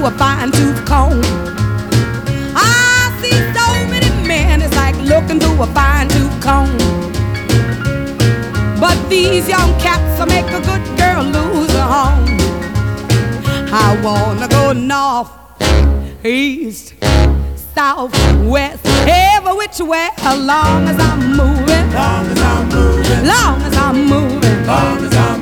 a fine tooth comb. I see so many men, it's like looking through a fine tooth comb. But these young cats will make a good girl lose her home. I wanna go north, east, south, west, every which way, as long as I'm moving, long as I'm moving, long as I'm moving, long as I'm